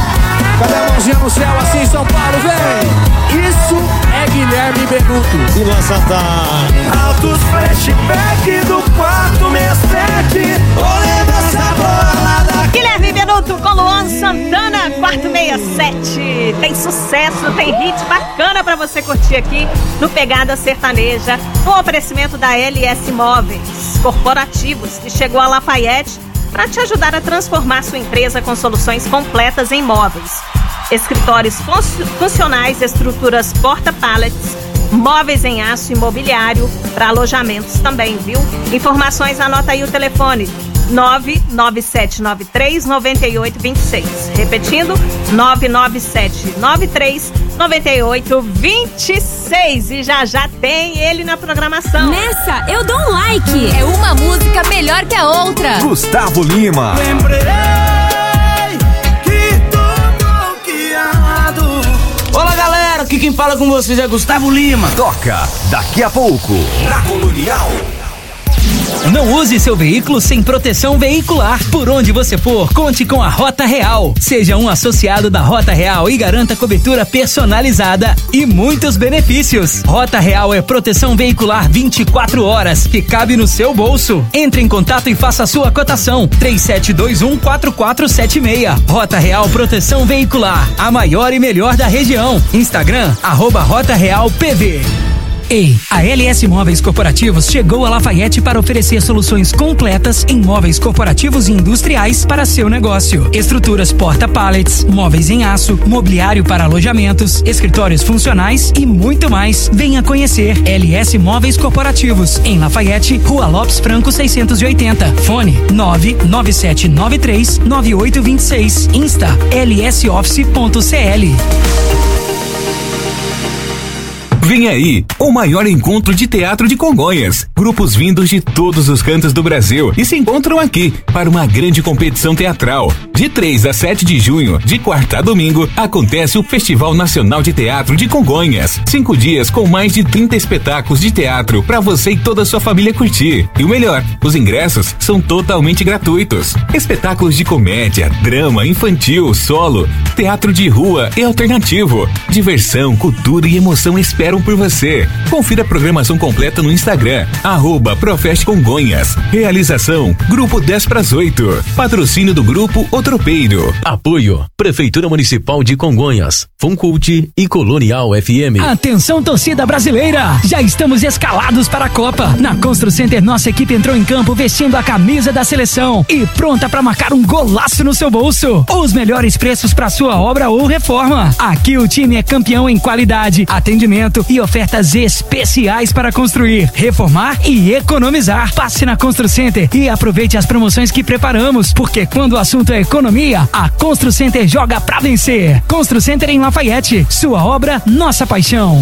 Speaker 16: cadê a mãozinha no céu assim, São Paulo, vem! Isso é Guilherme Benuto
Speaker 15: e Luan Santana.
Speaker 7: Altos flashback do quatro seis sete, ou lembrança boa lá daquele.
Speaker 13: Guilherme Benuto com Luan Santana, quatro seis sete. Tem sucesso, tem hit bacana pra você curtir aqui no Pegada Sertaneja. Um oferecimento da L S Móveis Corporativos, que chegou a Lafayette para te ajudar a transformar sua empresa com soluções completas em móveis. Escritórios funcionais, estruturas porta-pallets, móveis em aço, imobiliário para alojamentos também, viu? Informações, anota aí o telefone nove nove sete nove três nove oito dois seis. Repetindo, nove nove sete nove três nove oito dois seis. E já já tem ele na programação.
Speaker 20: Nessa, eu dou um like. É uma música melhor que a outra.
Speaker 19: Gustavo Lima.
Speaker 7: Lembrei que tô bloqueado.
Speaker 16: Olá galera, aqui quem fala com vocês é Gustavo Lima.
Speaker 19: Toca daqui a pouco na Colonial.
Speaker 18: Não use seu veículo sem proteção veicular. Por onde você for, conte com a Rota Real. Seja um associado da Rota Real e garanta cobertura personalizada e muitos benefícios. Rota Real é proteção veicular vinte e quatro horas que cabe no seu bolso. Entre em contato e faça a sua cotação. três sete dois um quatro quatro sete seis. Rota Real Proteção Veicular, a maior e melhor da região. Instagram, arroba Rota Real P V. Ei, a L S Móveis Corporativos chegou a Lafayette para oferecer soluções completas em móveis corporativos e industriais para seu negócio. Estruturas porta-pallets, móveis em aço, mobiliário para alojamentos, escritórios funcionais e muito mais. Venha conhecer L S Móveis Corporativos em Lafayette, Rua Lopes Franco seiscentos e oitenta. Fone nove nove sete nove três nove oito dois seis. Insta l s office ponto c l.
Speaker 8: Vem aí, o maior encontro de teatro de Congonhas. Grupos vindos de todos os cantos do Brasil e se encontram aqui para uma grande competição teatral. De três a sete de junho, de quarta a domingo, acontece o Festival Nacional de Teatro de Congonhas. Cinco dias com mais de trinta espetáculos de teatro para você e toda a sua família curtir. E o melhor, os ingressos são totalmente gratuitos. Espetáculos de comédia, drama, infantil, solo, teatro de rua e alternativo. Diversão, cultura e emoção esperam por você. Confira a programação completa no Instagram, arroba Profest Congonhas. Realização, Grupo dez para as oito. Patrocínio do Grupo O Tropeiro.
Speaker 5: Apoio, Prefeitura Municipal de Congonhas, Funcult e Colonial F M.
Speaker 18: Atenção, torcida brasileira! Já estamos escalados para a Copa. Na Constru Center, nossa equipe entrou em campo vestindo a camisa da seleção e pronta para marcar um golaço no seu bolso. Os melhores preços para sua obra ou reforma. Aqui o time é campeão em qualidade, atendimento e ofertas especiais para construir, reformar e economizar. Passe na Constru Center e aproveite as promoções que preparamos, porque quando o assunto é economia, a Constru Center joga pra vencer. Constru Center em Lafayette, sua obra, nossa paixão.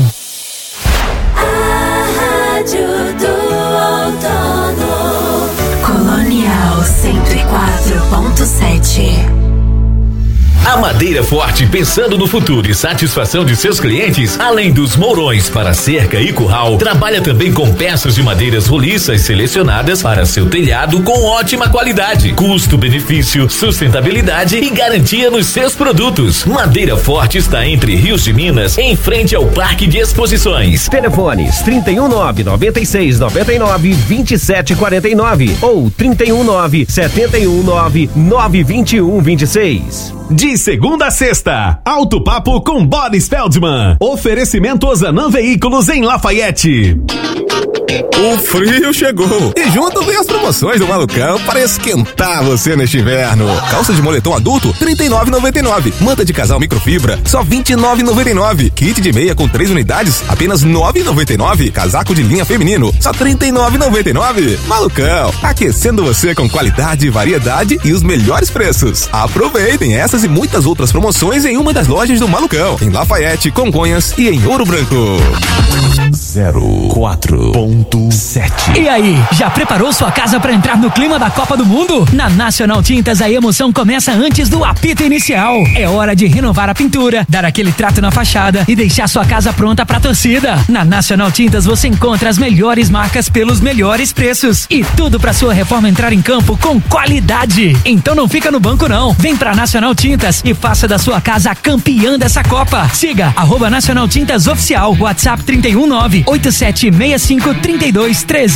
Speaker 17: A Rádio do Outono, Colonial cento e quatro ponto sete.
Speaker 8: A Madeira Forte, pensando no futuro e satisfação de seus clientes, além dos mourões para cerca e curral, trabalha também com peças de madeiras roliças selecionadas para seu telhado com ótima qualidade, custo-benefício, sustentabilidade e garantia nos seus produtos. Madeira Forte está entre Rios de Minas, em frente ao Parque de Exposições.
Speaker 6: Telefones trinta e um nove, noventa e seis, noventa e nove, vinte e sete quarenta e nove ou trinta e um nove, setenta e um nove, nove vinte e um vinte e seis.
Speaker 22: De segunda a sexta, Alto Papo com Boris Feldman. Oferecimento Ozanam Veículos em Lafayette.
Speaker 24: O frio chegou e junto vem as promoções do Malucão para esquentar você neste inverno. Calça de moletom adulto, trinta e nove reais e noventa e nove centavos. Manta de casal microfibra, só vinte e nove reais e noventa e nove centavos. Kit de meia com três unidades, apenas nove reais e noventa e nove centavos. Casaco de linha feminino, só trinta e nove reais e noventa e nove centavos. Malucão, aquecendo você com qualidade, variedade e os melhores preços. Aproveitem essas e muitas outras promoções em uma das lojas do Malucão, em Lafayette, Congonhas e em Ouro Branco.
Speaker 5: zero quatro ponto sete.
Speaker 18: E aí, já preparou sua casa para entrar no clima da Copa do Mundo? Na Nacional Tintas, a emoção começa antes do apito inicial. É hora de renovar a pintura, dar aquele trato na fachada e deixar sua casa pronta pra torcida. Na Nacional Tintas você encontra as melhores marcas pelos melhores preços e tudo pra sua reforma entrar em campo com qualidade. Então não fica no banco não, vem pra Nacional Tintas e faça da sua casa a campeã dessa Copa. Siga arroba Nacional Tintas Oficial, WhatsApp trinta e um nove, oito sete seis cinco, três dois um três.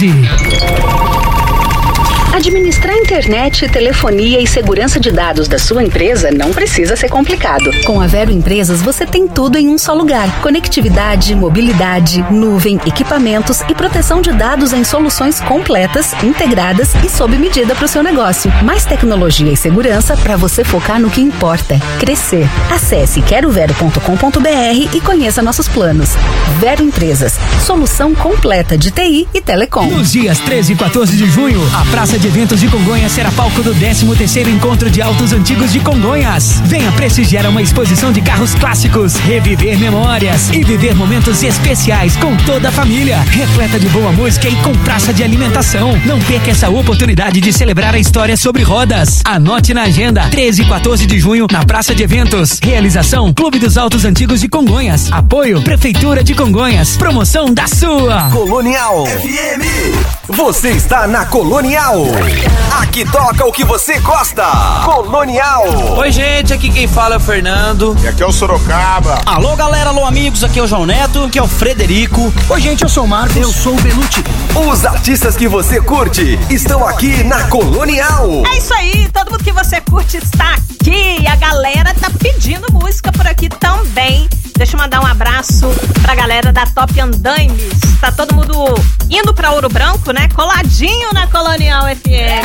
Speaker 23: Administrar internet, telefonia e segurança de dados da sua empresa não precisa ser complicado. Com a Vero Empresas você tem tudo em um só lugar. Conectividade, mobilidade, nuvem, equipamentos e proteção de dados em soluções completas, integradas e sob medida para o seu negócio. Mais tecnologia e segurança para você focar no que importa, crescer. Acesse quero vero ponto com ponto b r e conheça nossos planos. Vero Empresas, solução completa de T I e telecom.
Speaker 18: Nos dias treze e quatorze de junho, a Praça de Eventos de Congonhas será palco do décimo terceiro Encontro de Autos Antigos de Congonhas. Venha prestigiar uma exposição de carros clássicos, reviver memórias e viver momentos especiais com toda a família, repleta de boa música e com praça de alimentação. Não perca essa oportunidade de celebrar a história sobre rodas. Anote na agenda, treze e quatorze de junho, na Praça de Eventos. Realização, Clube dos Autos Antigos de Congonhas. Apoio, Prefeitura de Congonhas. Promoção da sua
Speaker 19: Colonial F M. Você está na Colonial. Aqui toca o que você gosta. Colonial.
Speaker 25: Oi, gente, aqui quem fala é o Fernando.
Speaker 26: E aqui é o Sorocaba.
Speaker 25: Alô, galera, alô, amigos, aqui é o João Neto, aqui é o Frederico.
Speaker 27: Oi, gente, eu sou o Marcos.
Speaker 19: Eu sou o Belucci. Os artistas que você curte estão aqui na Colonial.
Speaker 13: É isso aí, todo mundo que você curte está aqui. A galera tá pedindo música por aqui também. Deixa eu mandar um abraço pra galera da Top Andaimes. Tá todo mundo indo pra Ouro Branco, né? Coladinho na Colonial F M.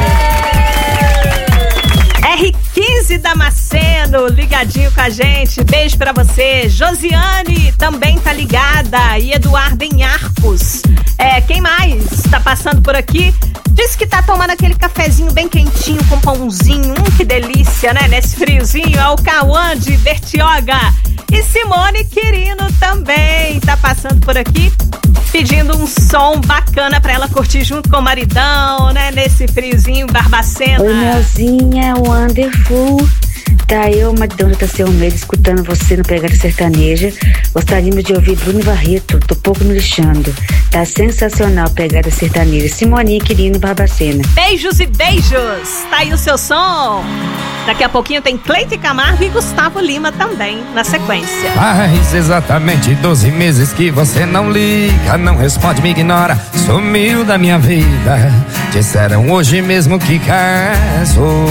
Speaker 13: R quinze Damasceno, ligadinho com a gente. Beijo pra você. Josiane também tá ligada. E Eduardo em Arcos. É, quem mais tá passando por aqui? Diz que tá tomando aquele cafezinho bem quentinho com pãozinho. Hum, que delícia, né? Nesse friozinho. É o Cauã de Bertioga. E Simone Quirino também tá passando por aqui, pedindo um som bacana pra ela curtir junto com o maridão, né? Nesse friozinho, Barbacena.
Speaker 1: Oi, Melzinha, wonderful. Tá eu, Maridão da Seu Medo, escutando você no Pegada Sertaneja. Gostaríamos de ouvir Bruno Barreto, Tô Pouco Me Lixando. Tá sensacional Pegada Sertaneja. Simoninha Quirino, Barbacena.
Speaker 13: Beijos e beijos. Tá aí o seu som. Daqui a pouquinho tem Cleite Camargo e Gustavo Lima também na sequência.
Speaker 4: Faz exatamente doze meses que você não liga, não responde, me ignora, sumiu da minha vida. Disseram hoje mesmo que casou.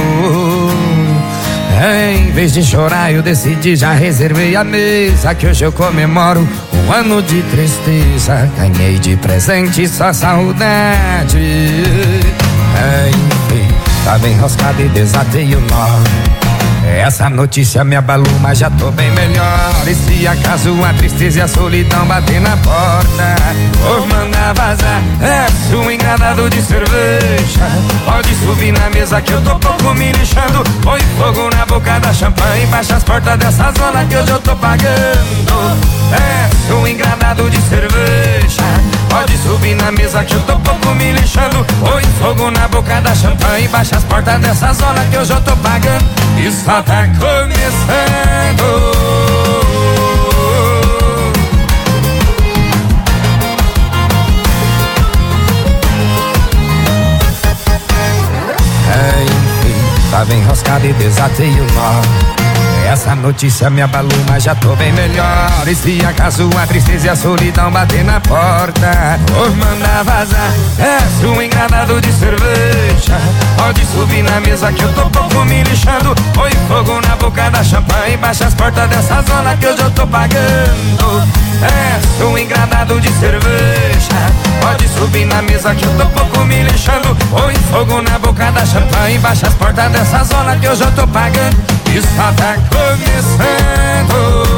Speaker 4: Em vez de chorar eu decidi, já reservei a mesa, que hoje eu comemoro um ano de tristeza. Ganhei de presente só saudade. Enfim, tava enroscado e desatei o nó. Essa notícia me abalou, mas já tô bem melhor. E se acaso a tristeza e a solidão bater na porta, vou mandar vazar, é um engradado de cerveja. Pode subir na mesa que eu tô pouco me lixando. Põe fogo na boca da champanhe, baixa as portas dessa zona que hoje eu tô pagando. É um engradado de cerveja. Pode subir na mesa que eu tô pouco me lixando. Põe fogo na boca da champanhe, baixa as portas dessa zona que hoje eu tô pagando. E só tá começando. É, enfim, tava enroscado e desatei o nó. Essa notícia me abalou, mas já tô bem melhor. E se acaso a tristeza e a solidão bater na porta, vou mandar vazar, é um engradado de cerveja. Pode subir na mesa que eu tô pouco me lixando. Põe fogo na boca da champanhe, baixa as portas dessa zona que hoje eu tô pagando. É um engradado de cerveja. Pode subir na mesa que eu tô pouco me lixando. Põe fogo na boca da champanhe, baixa as portas dessa zona que hoje eu tô pagando. E só tá começando.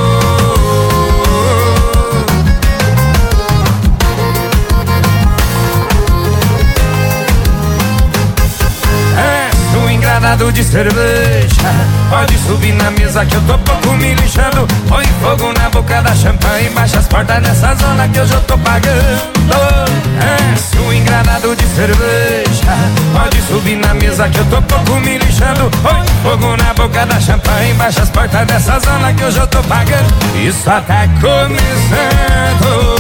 Speaker 4: É um engradado de cerveja. Pode subir na mesa que eu tô pouco me lixando. Põe fogo na boca da champanhe, baixa as portas dessa zona que hoje eu tô pagando. É um engradado de cerveja. Pode subir na mesa que eu tô pouco me lixando. Põe fogo na boca da champanhe, baixa as portas dessa zona que hoje eu tô pagando. E só tá começando.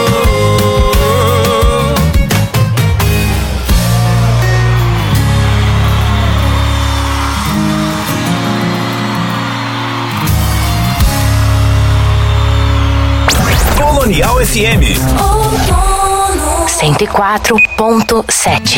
Speaker 8: Colonial F M
Speaker 17: cento e quatro ponto sete.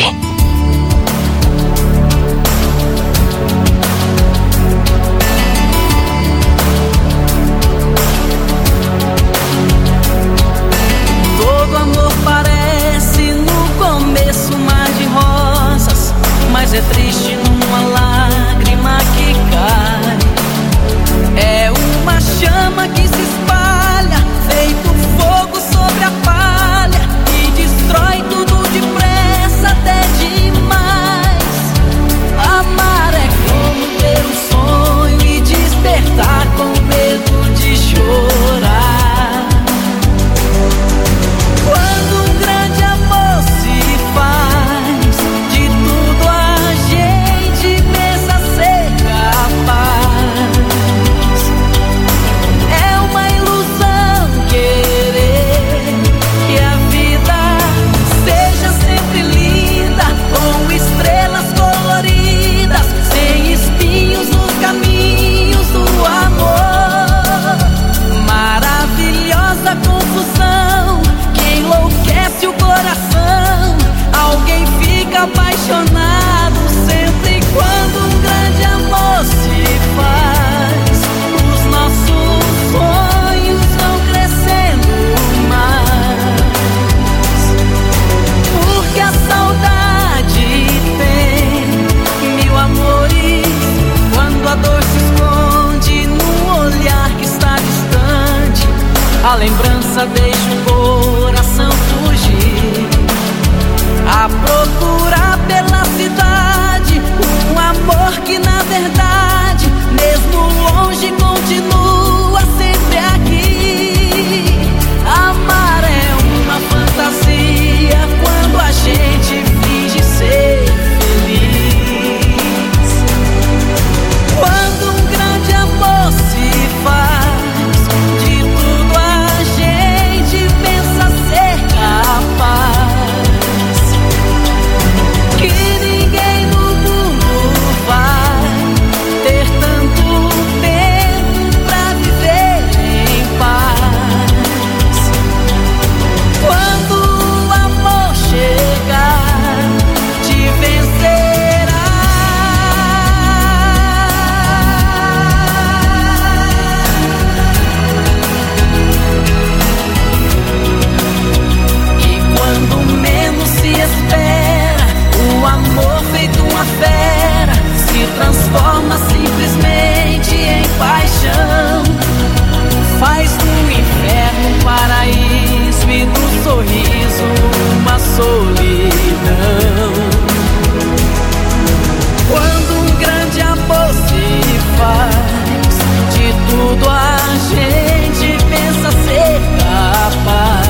Speaker 21: Todo amor parece no começo um mar de rosas, mas é triste numa lágrima que cai. É uma chama que se espalha, feito fogo sobre a palha, e destrói tudo depressa até de sorriso, uma solidão. Quando um grande amor se faz, de tudo a gente pensa ser capaz.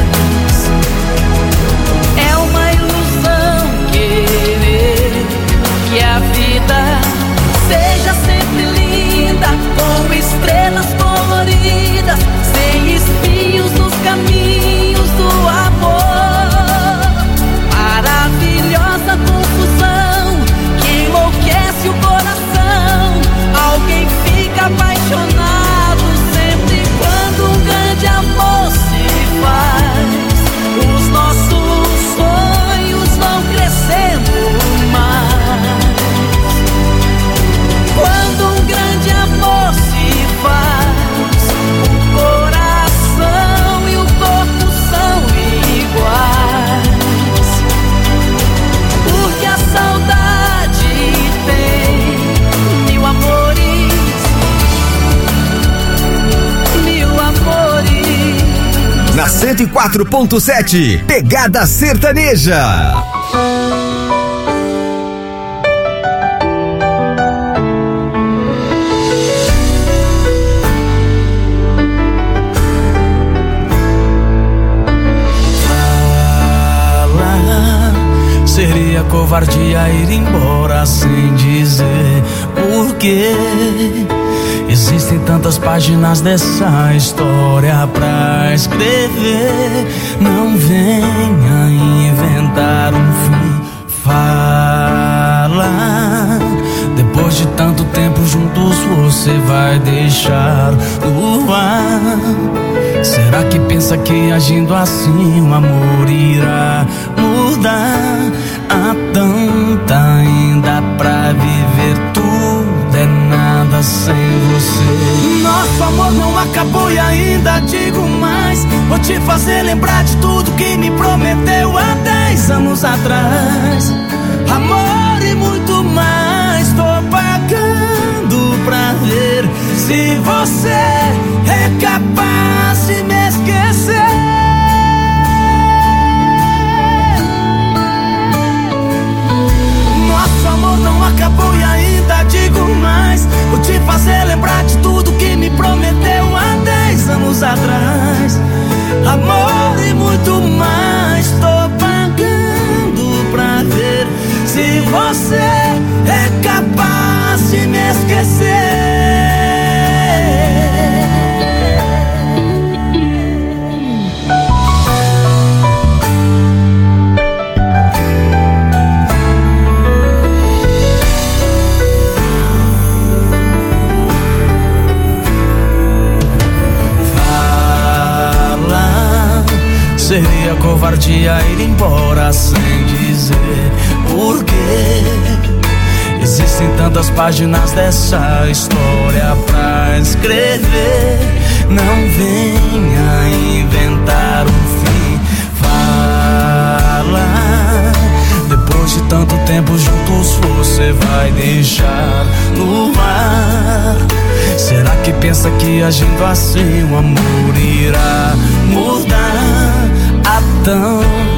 Speaker 21: É uma ilusão querer que a vida seja sempre linda, com estrelas coloridas, sem espinhos nos caminhos do amor. Maravilhosa confusão que enlouquece o coração. Alguém fica apaixonado sempre quando um grande amor se faz. Os nossos sonhos vão crescendo mais. Quando um grande amor se faz, o coração e o corpo são iguais. Porque a saudade tem mil amores, mil amores.
Speaker 19: Na cento e quatro ponto sete, Pegada Sertaneja.
Speaker 21: Seria covardia ir embora sem dizer porquê. Existem tantas páginas dessa história pra escrever. Não venha inventar um fim. Fala. Depois de tanto tempo juntos você vai deixar no ar. Será que pensa que agindo assim o amor irá mudar? Há tanta ainda pra viver, tudo é nada sem você. Nosso amor não acabou e ainda digo mais. Vou te fazer lembrar de tudo que me prometeu há dez anos atrás. Amor e muito mais, tô pagando pra ver se você é capaz de me esquecer. Nosso amor não acabou e ainda digo mais. Vou te fazer lembrar de tudo que me prometeu há dez anos atrás. Amor e muito mais, tô pagando pra ver se você é capaz de me esquecer. Seria covardia ir embora sem dizer porquê. Existem tantas páginas dessa história pra escrever. Não venha inventar um fim. Fala. Depois de tanto tempo juntos você vai deixar no ar. Será que pensa que agindo assim o amor irá mudar? Há tão